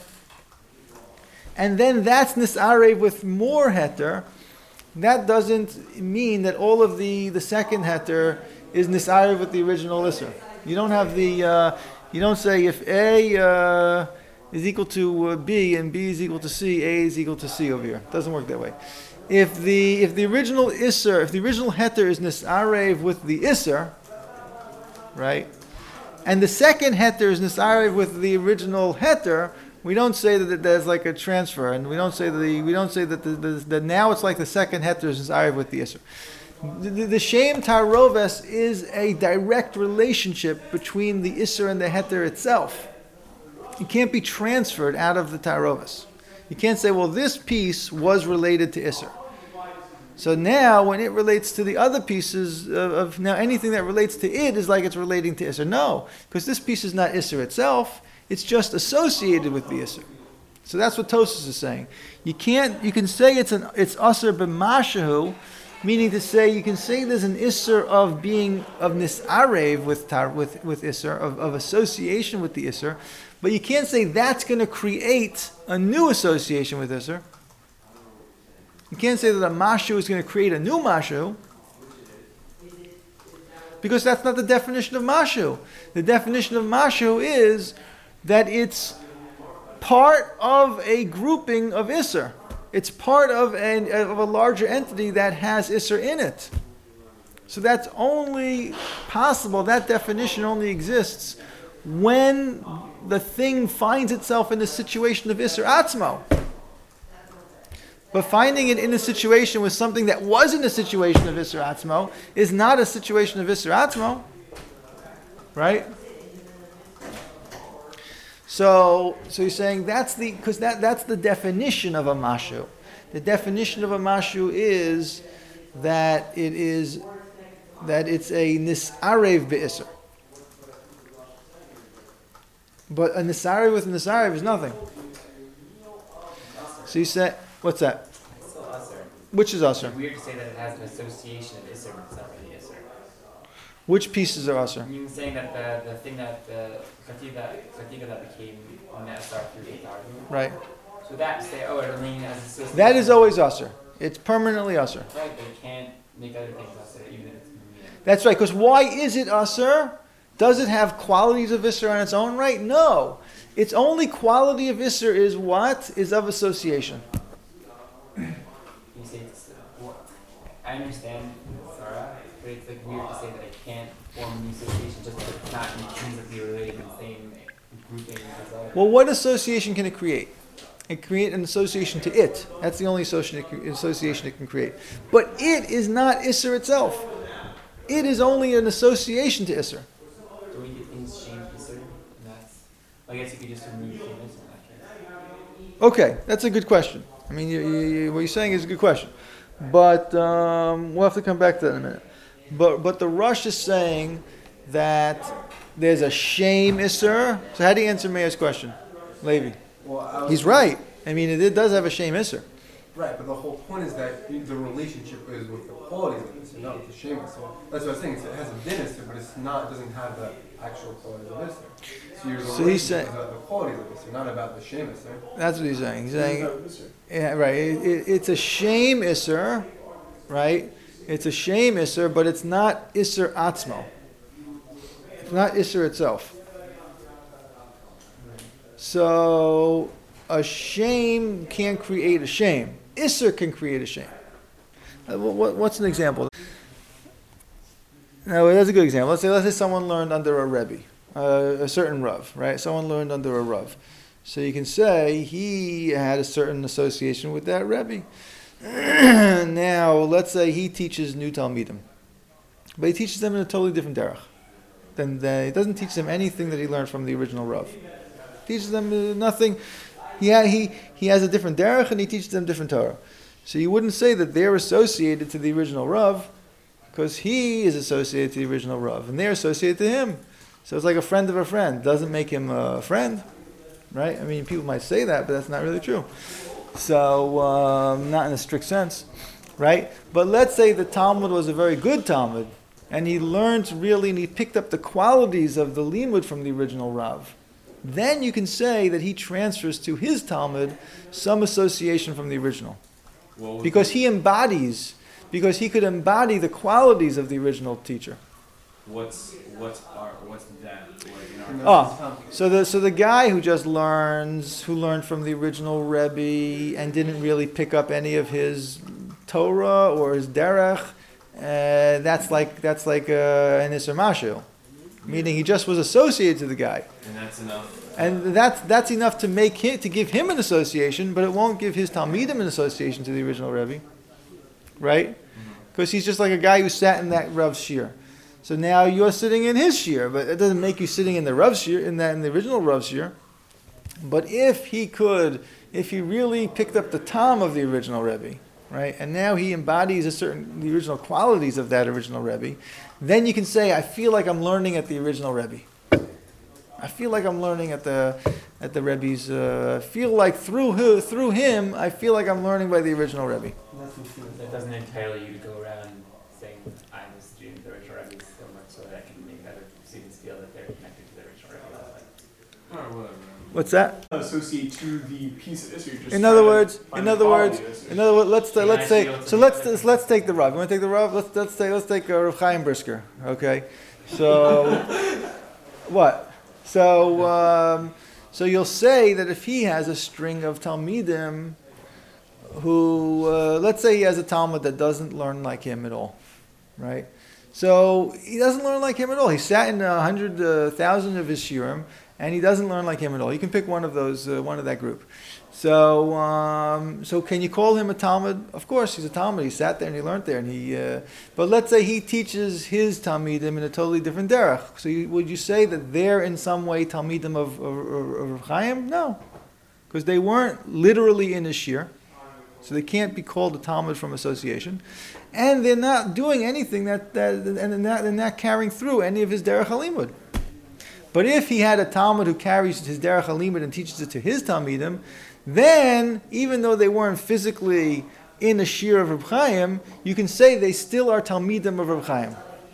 Speaker 1: and then that's Nisarev with more Heter, that doesn't mean that all of the second Heter is Nisarev with the original Isser. You don't have you don't say if A is equal to B and B is equal to C, A is equal to C over here. It doesn't work that way. If the original Isser, if the original Heter is Nisarev with the Isser, right, and the second Heter is Nisarev with the original Heter, we don't say that there's like a transfer, and we don't say that now it's like the second Heter is Nisarev with the Isser. The Shem Taroves is a direct relationship between the Isser and the Heter itself. It can't be transferred out of the Taroves. You can't say, well, this piece was related to Isser. So now, when it relates to the other pieces of now anything that relates to it is like it's relating to Isser. No, because this piece is not Isser itself. It's just associated with the Isser. So that's what Tosfos is saying. You can say it's Aser b'mashahu, meaning to say you can say there's an Isser of being of Nisarev with Isser, of association with the Isser, but you can't say that's going to create a new association with Isser. You can't say that a Mashu is going to create a new Mashu, because that's not the definition of Mashu. The definition of Mashu is that it's part of a grouping of Isser. It's part of a larger entity that has Isser in it. So that's only possible, that definition only exists when the thing finds itself in a situation of Isser Atzmo. But finding it in a situation with something that wasn't a situation of Isser Atzmo is not a situation of Isser Atzmo. Right? So you're saying that's the definition of a mashu. The definition of a mashu is that it's a nisarev be'isser. But a nisarev with a nisarev is nothing. So you say, what's that?
Speaker 4: It's still Aser.
Speaker 1: Which is Aser?
Speaker 4: It's weird to say that it has an association of Isser, but it's not really Isser.
Speaker 1: Which pieces are Aser?
Speaker 4: You're saying that the thing that the Katiga that became Asar through the argument.
Speaker 1: Right.
Speaker 4: So that say, it remains as association.
Speaker 1: That is always Aser. It's permanently Aser.
Speaker 4: Right, but you can't make other things Asar, even if it's Mumina.
Speaker 1: That's right, because why is it Aser? Does it have qualities of Isser on its own right? No. Its only quality of Isser is what? Is of association.
Speaker 4: You say it's, I understand Sarah, but it's like weird to say that it can't form a new association just because it's not intrinsically related in the same grouping as other.
Speaker 1: Well, what association can it create? It create an association to it. That's the only association it can create. But it is not Isser itself. It is only an association to Isser.
Speaker 4: Do we get things shame Isser? And that's, I guess you could just remove shame Isser in that case.
Speaker 1: Okay, that's a good question. I mean, what you're saying is a good question. But we'll have to come back to that in a minute. But the Rush is saying that there's a shame Isser. So how do you answer Meir's question, Levi?
Speaker 6: Well,
Speaker 1: He's right. I mean, it does have a shame Isser.
Speaker 6: Right, but the whole point is that the relationship is with the qualities of Isser. Isser. No, it's a Shem Isser. That's what I was saying. It has a Din Isser, but it's not. It doesn't have the actual quality of Isser. So your
Speaker 1: So he's
Speaker 6: relationship
Speaker 1: saying-
Speaker 6: is about the quality of Isser, not about the Shem Isser.
Speaker 1: That's what he's saying. He's saying,
Speaker 3: That was it.
Speaker 1: yeah, right. It's a shame Isser, right? It's a shame Isser, but it's not Isser Atzmo. It's not Isser itself. So a shame can't create a shame. Isser can create a shame. What's an example? No, that's a good example. Let's say someone learned under a Rebbe, a certain Rav, right? Someone learned under a Rav. So you can say he had a certain association with that Rebbe. Now, let's say he teaches new Talmidim, but he teaches them in a totally different derech. Then he doesn't teach them anything that he learned from the original Rav. Teaches them nothing. He has a different derech and he teaches them different Torah. So you wouldn't say that they're associated to the original Rav, because he is associated to the original Rav, and they're associated to him. So it's like a friend of a friend. Doesn't make him a friend, right? I mean, people might say that, but that's not really true. So, not in a strict sense, right? But let's say the Talmud was a very good Talmud, and he learned really, and he picked up the qualities of the limud from the original Rav. Then you can say that he transfers to his Talmud some association from the original. Because he could embody the qualities of the original teacher.
Speaker 7: What's that?
Speaker 1: So the guy who just learned from the original Rebbe and didn't really pick up any of his Torah or his derech, that's like an Isser Mashu, meaning he just was associated to the guy.
Speaker 7: And that's enough.
Speaker 1: And that's enough to give him an association, but it won't give his Talmidim an association to the original Rebbe, right? Because he's just like a guy who sat in that Rav's shir. So now you're sitting in his shir, but it doesn't make you sitting in the Rav's shir, in the original Rav's shir. But if he really picked up the Tom of the original Rebbe, right, and now he embodies the original qualities of that original Rebbe, then you can say, I feel like I'm learning at the original Rebbe. I feel like I'm learning at the Rebbe's. I feel like through him, I feel like I'm learning by the original Rebbe.
Speaker 4: That doesn't entitle you to go around saying I'm a student of the original Rebbe so much so that I can make other students feel that they're connected to the original Rebbe.
Speaker 3: Or whatever.
Speaker 1: What's that?
Speaker 3: Associate to the piece of Isser. You're just
Speaker 1: In other
Speaker 3: trying to
Speaker 1: words,
Speaker 3: find the quality of Isser.
Speaker 1: let's take the Rav. You want to take the Rav? Let's take Rav Chaim Brisker. Okay, so what? So you'll say that if he has a string of Talmidim who, let's say he has a Talmud that doesn't learn like him at all, right? So he doesn't learn like him at all. He sat in 100,000 of his shiurim, and he doesn't learn like him at all. You can pick one of those, one of that group. So can you call him a Talmud? Of course, he's a Talmud. He sat there and he learned there, and but let's say he teaches his Talmidim in a totally different derech. So would you say that they're in some way Talmidim of Chaim? No, because they weren't literally in his shir, so they can't be called a Talmud from association, and they're not doing anything and they're not carrying through any of his derech halimud. But if he had a Talmud who carries his derech halimud and teaches it to his Talmidim, then, even though they weren't physically in a shir of Reb Chaim, you can say they still are Talmidim of Reb Chaim.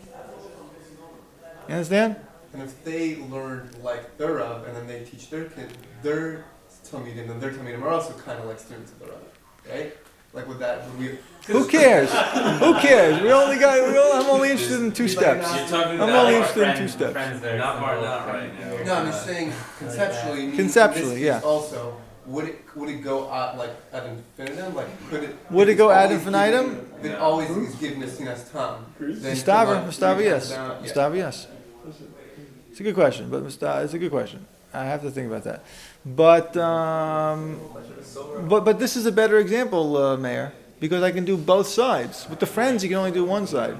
Speaker 1: You understand?
Speaker 6: And if they learn like their Rav and then they teach their kid, their Talmidim, then their Talmidim are also kind of like students of the Rav, right? Like with that,
Speaker 1: Who cares? Who cares? I'm only interested in two steps.
Speaker 7: You're talking
Speaker 1: I'm
Speaker 7: about
Speaker 1: only
Speaker 7: our
Speaker 1: interested in
Speaker 7: friends-
Speaker 1: two steps.
Speaker 4: Friends that are
Speaker 7: Not
Speaker 4: similar,
Speaker 7: not right now.
Speaker 6: No, I'm just saying conceptually.
Speaker 1: Conceptually,
Speaker 6: in this
Speaker 1: yeah.
Speaker 6: case Also, would it go at like ad infinitum? Like could it?
Speaker 1: Would
Speaker 6: if
Speaker 1: it go
Speaker 6: it's
Speaker 1: ad
Speaker 6: always
Speaker 1: infinitum?
Speaker 6: given- Then always is given as soon as Tom.
Speaker 1: Mustafa, yes. Mustafa, yes. It's a good question, but it's a good question. I have to think about that. But this is a better example, Mayor, because I can do both sides. With the friends, you can only do one side.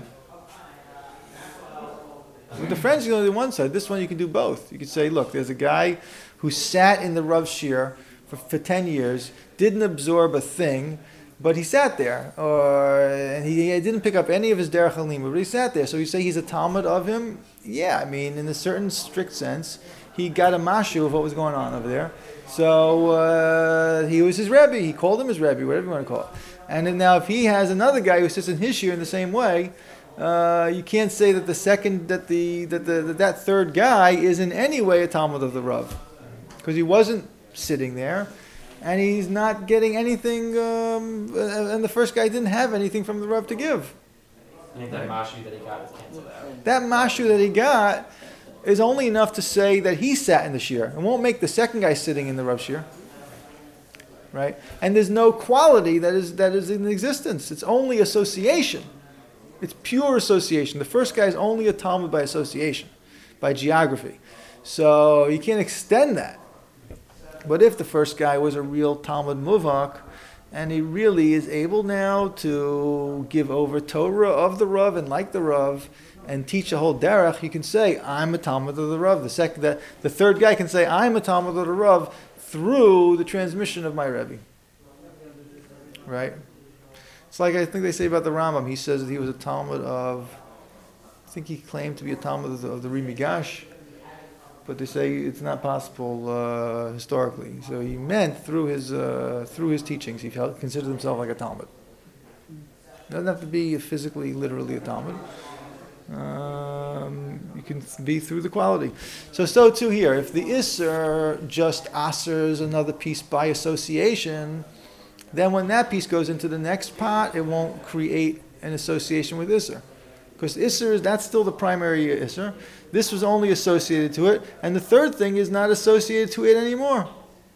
Speaker 1: With the friends, you can only do one side. This one, you can do both. You could say, look, there's a guy who sat in the Rav Shir for 10 years, didn't absorb a thing, but he sat there, and he didn't pick up any of his derech halimud, but he sat there. So you say he's a Talmud of him? Yeah, I mean, in a certain strict sense, he got a mashu of what was going on over there. So he was his Rebbe. He called him his Rebbe, whatever you want to call it. And then now if he has another guy who sits in his shir in the same way, You can't say that the second that third guy is in any way a Talmud of the Rav, because he wasn't sitting there, and he's not getting anything. And the first guy didn't have anything from the Rav to give.
Speaker 4: And that mashu that he got is canceled out.
Speaker 1: That mashu that he got is only enough to say that he sat in the shir. It won't make the second guy sitting in the Rav shir. Right? And there's no quality that is in existence. It's only association. It's pure association. The first guy is only a Talmud by association, by geography. So you can't extend that. But if the first guy was a real Talmud Muvak, and he really is able now to give over Torah of the Rav and like the Rav, and teach a whole derech, he can say, I'm a Talmud of the Rav. The third guy can say, I'm a Talmud of the Rav through the transmission of my Rebbe. Right? It's like I think they say about the Rambam. He says that he was a Talmud of, I think he claimed to be a Talmud of the Rimigash, but they say it's not possible historically. So he meant through his teachings, he considered himself like a Talmud. Doesn't have to be physically, literally a Talmud. You can be through the quality. So too here. If the Isser just asers another piece by association, then when that piece goes into the next pot, it won't create an association with Isser. Because Isser, that's still the primary Isser. This was only associated to it. And the third thing is not associated to it anymore.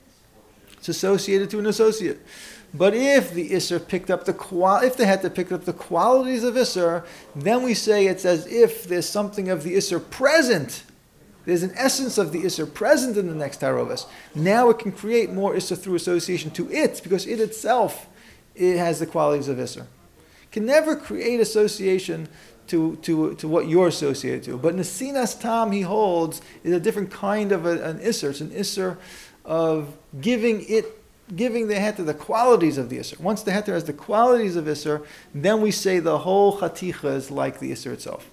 Speaker 1: It's associated to an associate. But if the Isser picked up if they had to pick up the qualities of Isser, then we say it's as if there's something of the Isser present. There's an essence of the Isser present in the next Tarovis. Now it can create more Isser through association to it, because it itself, it has the qualities of Isser. Can never create association to what you're associated to. But Nesinas Tam, he holds, is a different kind of an Isser. It's an Isser of giving the heter the qualities of the Isser. Once the heter has the qualities of Isser, then we say the whole Chaticha is like the Isser itself.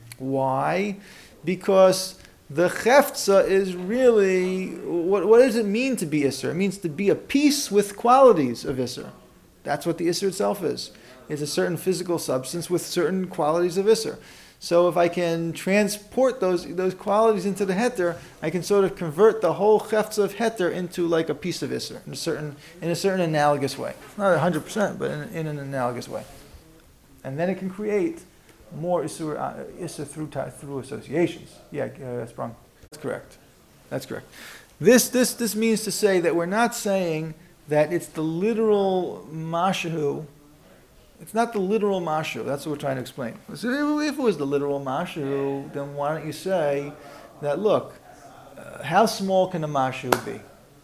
Speaker 1: Why? Because the Cheftza is really, what does it mean to be Isser? It means to be a piece with qualities of Isser. That's what the Isser itself is. It's a certain physical substance with certain qualities of Isser. So if I can transport those qualities into the heter, I can sort of convert the whole cheftza of heter into like a piece of Isser in a certain analogous way. Not 100%, but in an analogous way. And then it can create more Isser through associations. Yeah, Sprung. That's correct. This means to say that we're not saying that it's the literal mashahu. It's not the literal mashu. That's what we're trying to explain. So if it was the literal mashu, then why don't you say that, look, how small can a mashu be?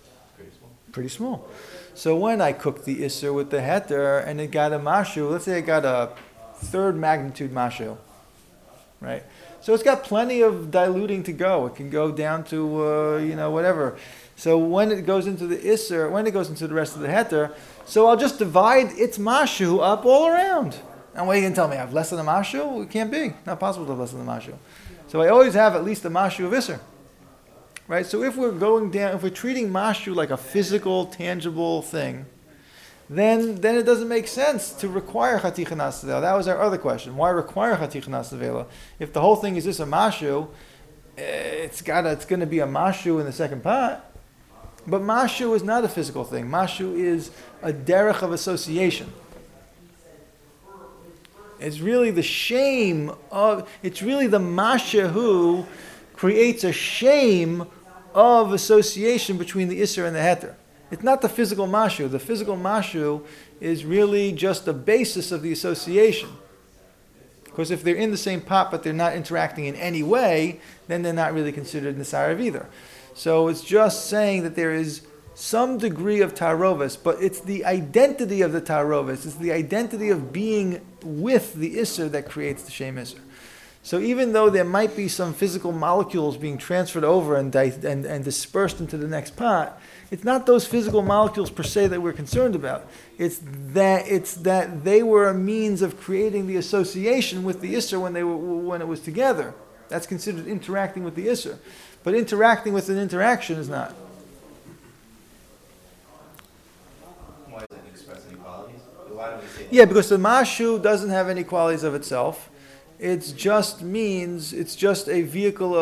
Speaker 1: Pretty small. So when I cook the Isser with the heter and it got a mashu, let's say I got a third magnitude mashu, right? So it's got plenty of diluting to go. It can go down to, whatever. So when it goes into the Isser, when it goes into the rest of the heter, so I'll just divide its mashu up all around. And what are you going to tell me? I have less than a mashu? It can't be. Not possible to have less than a mashu. So I always have at least a mashu of Isser. Right? So if we're going down, if we're treating mashu like a physical, tangible thing, then it doesn't make sense to require chaticha nasavela. That was our other question. Why require chaticha nasavela? If the whole thing is just a mashu, it's going to be a mashu in the second pot. But mashu is not a physical thing. Mashu is a derech of association. It's really the it's really the masha who creates a shame of association between the Isser and the Heter. It's not the physical mashu. The physical mashu is really just the basis of the association. Because if they're in the same pot but they're not interacting in any way, then they're not really considered Nisarav either. So it's just saying that there is some degree of tarovis, but it's the identity of the tarovis. It's the identity of being with the Isser that creates the Shem Isser. So even though there might be some physical molecules being transferred over and dispersed into the next pot, it's not those physical molecules per se that we're concerned about. It's that they were a means of creating the association with the Isser when it was together. That's considered interacting with the Isser. But interacting with an interaction is not.
Speaker 2: Why does it express any qualities? Why do we say
Speaker 1: Yeah, because the mashu doesn't have any qualities of itself. it's just a vehicle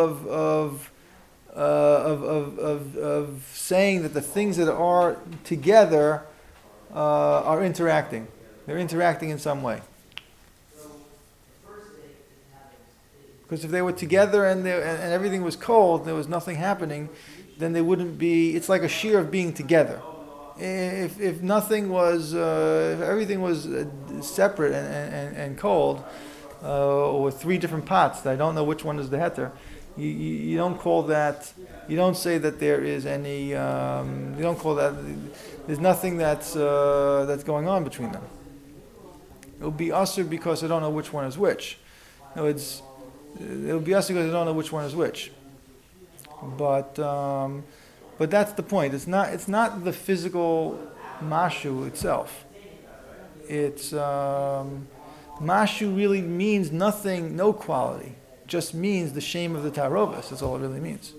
Speaker 1: of saying that the things that are together are interacting. They're interacting in some way. Because if they were together and everything was cold, there was nothing happening, then they wouldn't be. It's like a shear of being together. If nothing was, if everything was separate and cold, or three different pots, I don't know which one is the heter. You don't call that. You don't say that there is any. You don't call that. There's nothing that's going on between them. It would be usher because I don't know which one is which. No, it would be usher because I don't know which one is which. But that's the point. It's not the physical mashu itself. It's mashu really means nothing, no quality. Just means the shame of the tarobas. That's all it really means.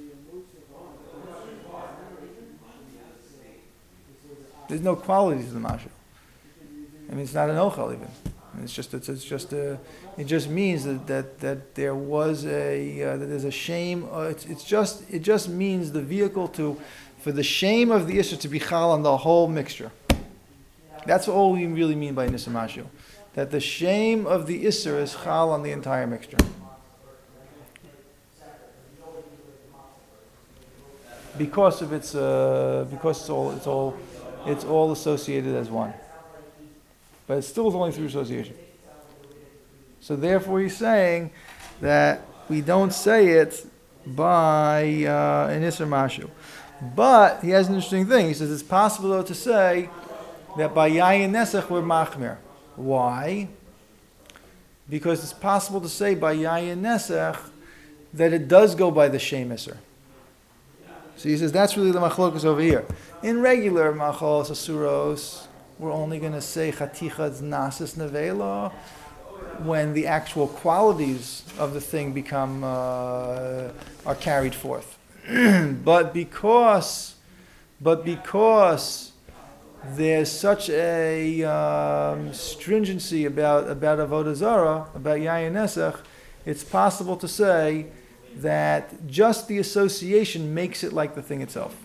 Speaker 1: There's no quality to the mashu. I mean, it's not an ochel even. I mean, it just means that there was that there's a shame. It just means the vehicle for the shame of the issur to be chal on the whole mixture. That's all we really mean by nisa mashu. That the shame of the issur is chal on the entire mixture. Because of its because it's all associated as one. But it still is only through association. So therefore he's saying that we don't say it by an Isser Mashu. But he has an interesting thing. He says it's possible though to say that by Yayin Nesach we're Machmir. Why? Because it's possible to say by Yayin Nesach that it does go by the Shem Isser. So he says that's really the machlokas over here. In regular machalos asuros, we're only going to say chatichas nasis nevela when the actual qualities of the thing become are carried forth. but because there's such a stringency about avodah zarah, about yayin nesach, it's possible to say that just the association makes it like the thing itself.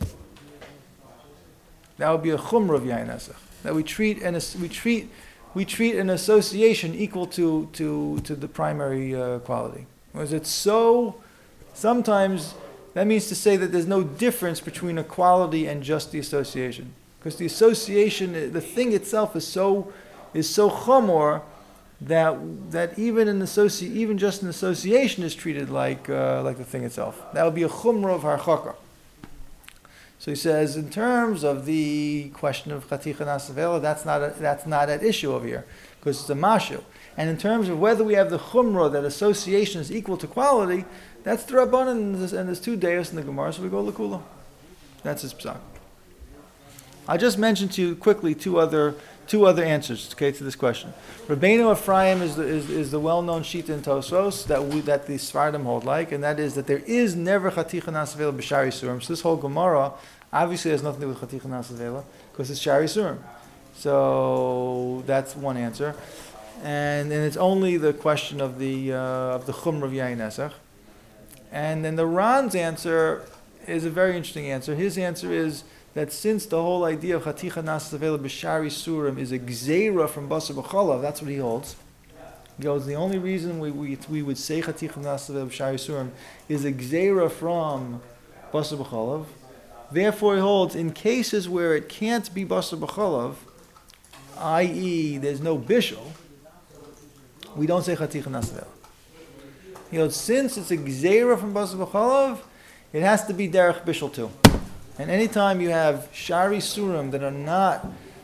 Speaker 1: That would be a chumrah of yayin nesach. That we treat an association equal to the primary quality. Whereas it's so, sometimes that means to say that there's no difference between a quality and just the association, because the association, the thing itself, is so chomor that even just an association is treated like the thing itself. That would be a chumrah of harchaka. So he says, in terms of the question of chaticha nasavela, that's not at issue over here, because it's a mashu. And in terms of whether we have the chumrah that association is equal to quality, that's the rabbanan, and there's two deos in the Gemara, so we go lakula. That's his psak. I just mentioned to you quickly two other answers, okay, to this question. Rabbeinu Ephraim is the well-known shita in Tosfos that the Sfardim hold like, and that is that there is never chaticha nasavela b'shari surim. So this whole Gemara obviously has nothing to do with chaticha nasavela because it's shari surim. So that's one answer, and it's only the question of the chumrah of yayin nesach. And then the Ran's answer is a very interesting answer. His answer is that since the whole idea of chaticha nasavela b'shari surim is a gzeira from basar b'chalav, that's what he holds. He holds the only reason we would say chaticha nasavela b'shari surim is a gzeira from basar b'chalav. Therefore, he holds in cases where it can't be basar b'chalav, i.e., there's no bishul, we don't say chaticha nasavela. He holds since it's a gzeira from basar b'chalav, it has to be derech bishul too. And anytime you have shari surim that are not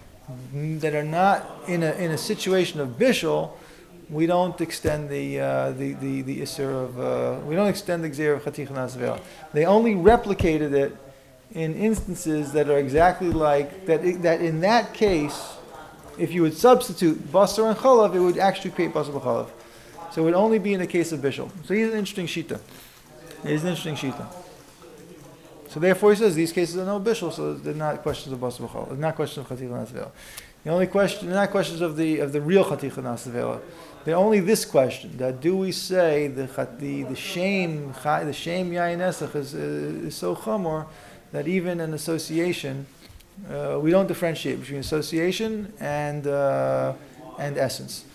Speaker 1: in a situation of bishul, we don't extend the isser of we don't extend the gzeira of chaticha nasavela. They only replicated it in instances that are exactly like that. That in that case, if you would substitute basar and chalav, it would actually create basar b'chalav. So it would only be in the case of bishul. So he's an interesting shita. So therefore he says these cases are no bishul, so they're not questions of basar b'chalav. They're not questions of chaticha nasavela. The only question, not questions of the real Chaticha Nasavela. The only this question, that do we say the shame Yain Esach is so chamor that even in association, we don't differentiate between association and essence.